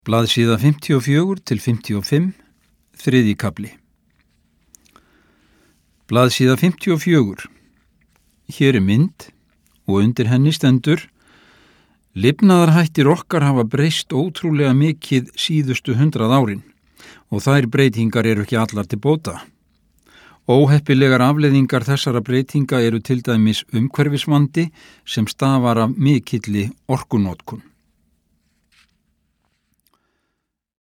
Blaðsíða 54 til 55, þriðji kafli. Blaðsíða 54. Hér er mynd og undir henni stendur: Lifnaðarhættir okkar hafa breyst ótrúlega mikið síðustu 100 árin og þær breytingar eru ekki allar til bóta. Óheppilegar afleiðingar þessara breytinga eru til dæmis umhverfisvandi sem stafar af mikilli orkunotkun.